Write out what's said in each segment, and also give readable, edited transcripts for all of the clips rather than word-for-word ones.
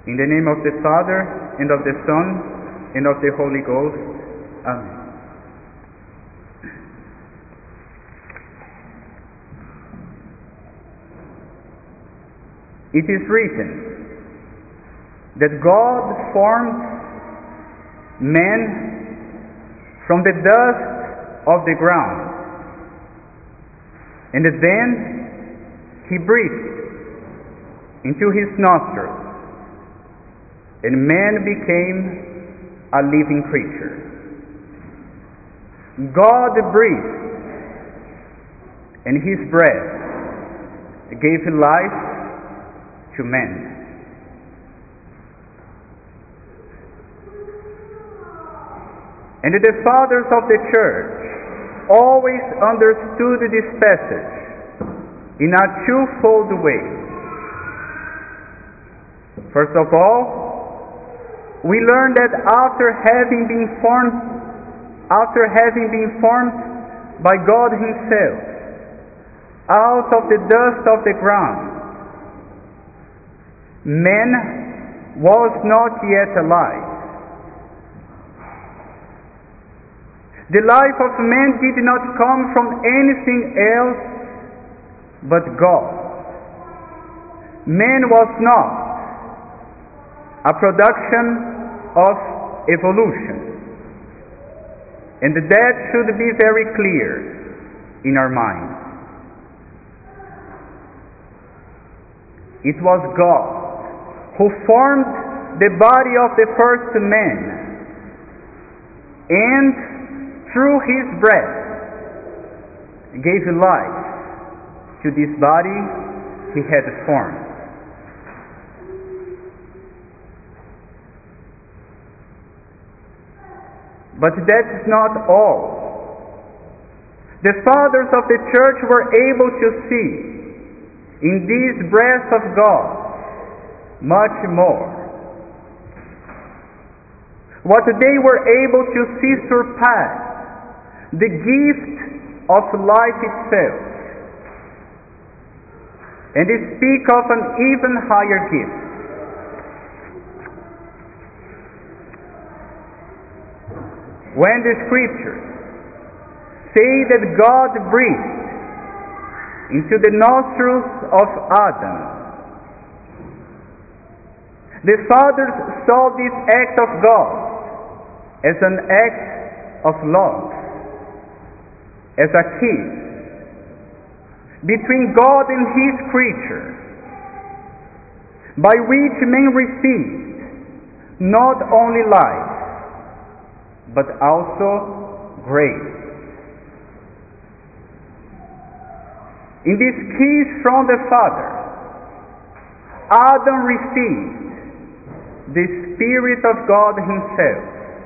In the name of the Father, and of the Son, and of the Holy Ghost. Amen. It is written that God formed man from the dust of the ground, and then He breathed into his nostrils, and man became a living creature. God breathed, and His breath gave life to man. And the fathers of the Church always understood this passage in a twofold way. First of all, we learn that after having been formed by God Himself out of the dust of the ground, man was not yet alive. The life of man did not come from anything else but God. Man was not a production of evolution, and that should be very clear in our minds. It was God who formed the body of the first man, and through His breath gave life to this body He had formed. But that is not all. The fathers of the Church were able to see in this breath of God much more. What they were able to see surpassed the gift of life itself, and they speak of an even higher gift. When the Scriptures say that God breathed into the nostrils of Adam, the fathers saw this act of God as an act of love, as a kiss between God and His creature, by which man received not only life, but also grace. In this kiss from the Father, Adam received the Spirit of God Himself,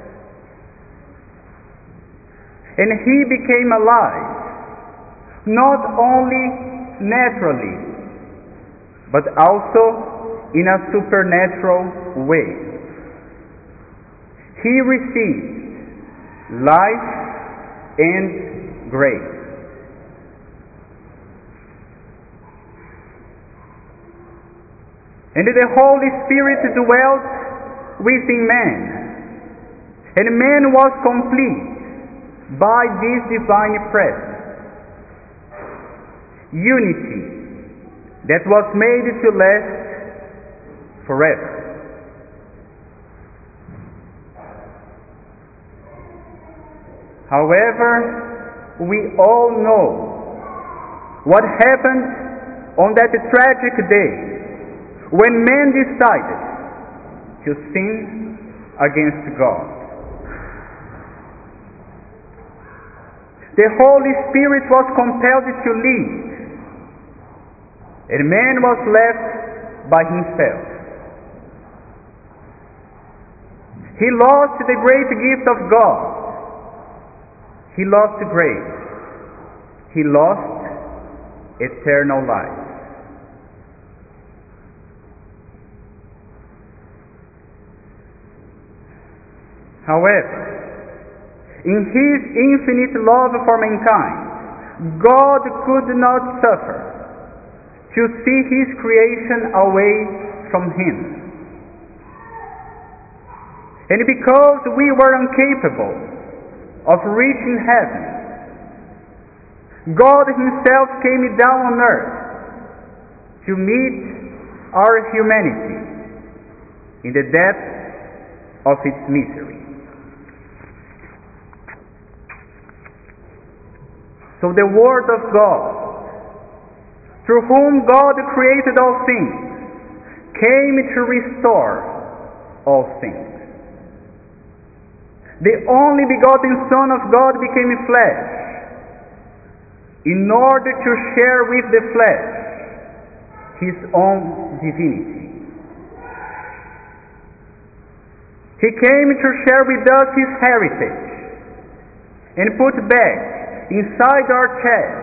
and he became alive, not only naturally, but also in a supernatural way. He received life and grace. And the Holy Spirit dwelt within man, and man was complete by this divine presence. Unity that was made to last forever. However, we all know what happened on that tragic day when man decided to sin against God. The Holy Spirit was compelled to leave, and man was left by himself. He lost the great gift of God. He lost grace. He lost eternal life. However, in His infinite love for mankind, God could not suffer to see His creation away from Him. And because we were incapable of reaching heaven, God Himself came down on earth to meet our humanity in the depths of its misery. So the Word of God, through whom God created all things, came to restore all things. The only begotten Son of God became flesh in order to share with the flesh His own divinity. He came to share with us His heritage and put back inside our chest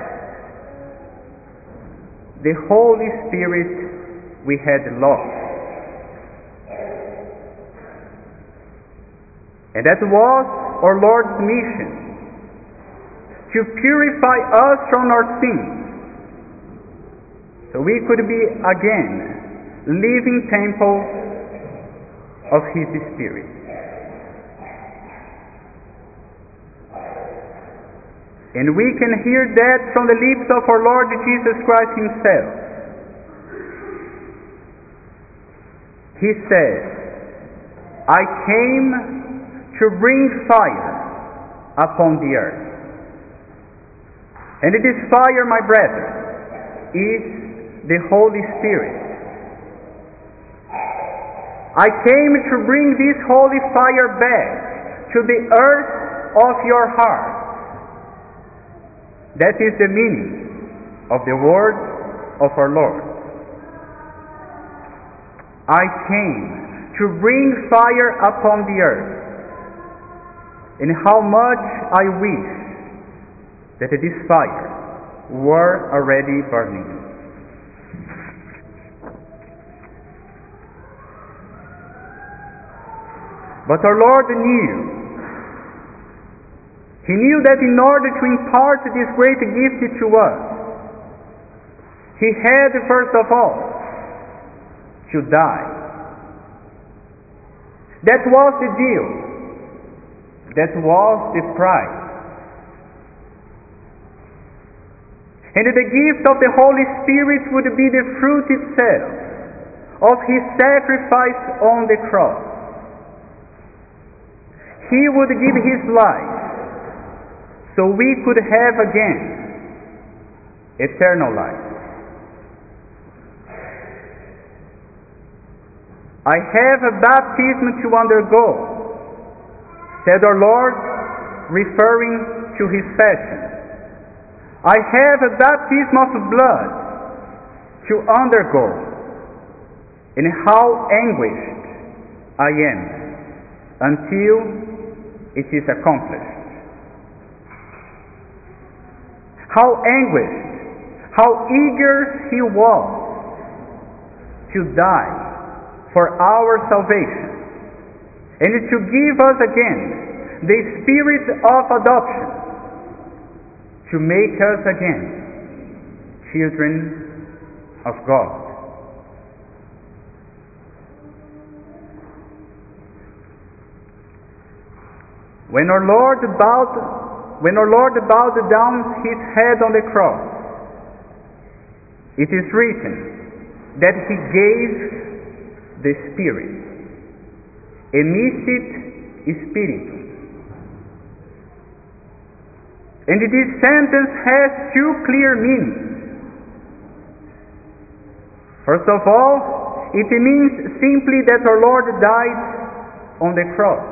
the Holy Spirit we had lost. And that was our Lord's mission, to purify us from our sins, so we could be again living temples of His Spirit. And we can hear that from the lips of our Lord Jesus Christ Himself. He says, I came to bring fire upon the earth. And this fire, my brethren, is the Holy Spirit. I came to bring this holy fire back to the earth of your heart. That is the meaning of the words of our Lord. I came to bring fire upon the earth. And how much I wish that this fire were already burning. But our Lord knew. He knew that in order to impart this great gift to us, He had first of all to die. That was the deal. That was the price. And the gift of the Holy Spirit would be the fruit itself of His sacrifice on the cross. He would give His life so we could have again eternal life. I have a baptism to undergo, said our Lord, referring to His passion. I have a baptism of blood to undergo, and how anguished I am until it is accomplished. How anguished, how eager He was to die for our salvation, and to give us again the spirit of adoption, to make us again children of God. When our Lord bowed down His head on the cross, it is written that He gave the Spirit, emissit Spiritum. And this sentence has two clear meanings. First of all, it means simply that our Lord died on the cross.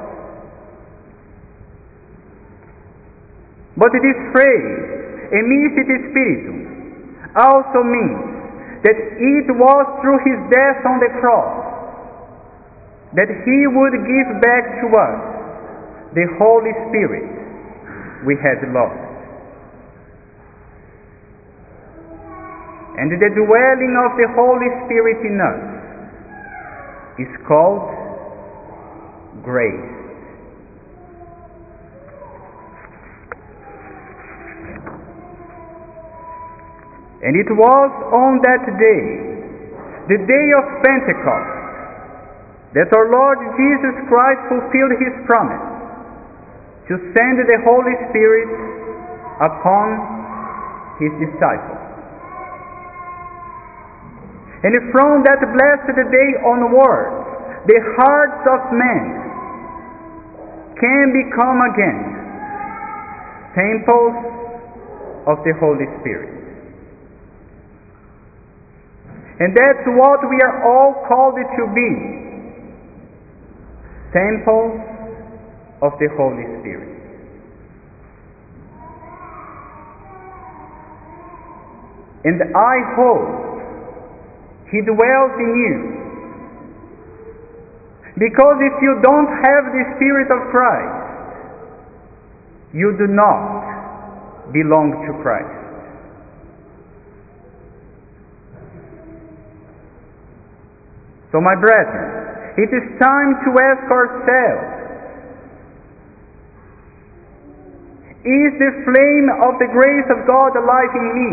But this phrase, emissit Spiritum, also means that it was through His death on the cross that He would give back to us the Holy Spirit we had lost. And the dwelling of the Holy Spirit in us is called grace. And it was on that day, the day of Pentecost, that our Lord Jesus Christ fulfilled his promise to send the Holy Spirit upon his disciples. And from that blessed day onwards, the hearts of men can become again temples of the Holy Spirit. And that's what we are all called to be, temples of the Holy Spirit. And I hope he dwells in you. Because if you don't have the Spirit of Christ, you do not belong to Christ. So my brethren, it is time to ask ourselves, is the flame of the grace of God alive in me?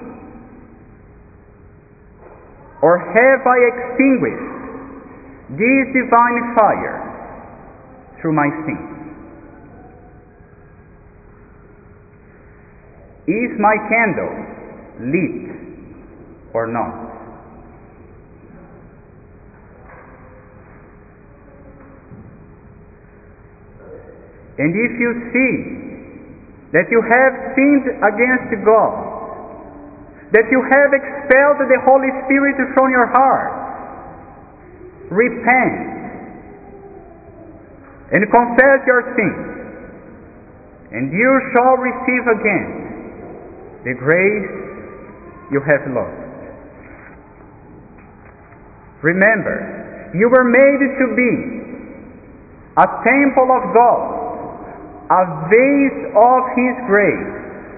Or have I extinguished this divine fire through my sin? Is my candle lit or not? And if you see that you have sinned against God, that you have expelled the Holy Spirit from your heart, repent and confess your sins, and you shall receive again the grace you have lost. Remember, you were made to be a temple of God, a vase of His grace.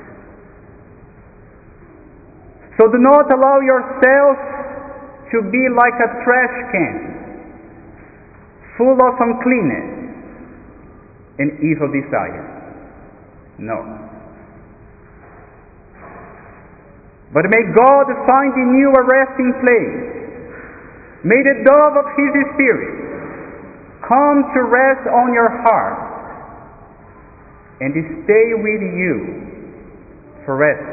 So do not allow yourself to be like a trash can, full of uncleanness and evil desires. No. But may God find in you a resting place. May the dove of His Spirit come to rest on your heart and stay with you forever.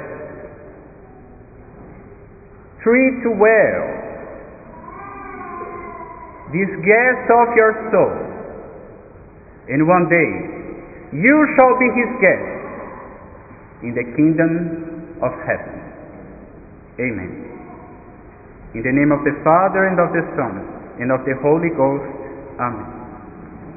Treat well this guest of your soul, and one day you shall be his guest in the kingdom of heaven. Amen. In the name of the Father, and of the Son, and of the Holy Ghost. Amen.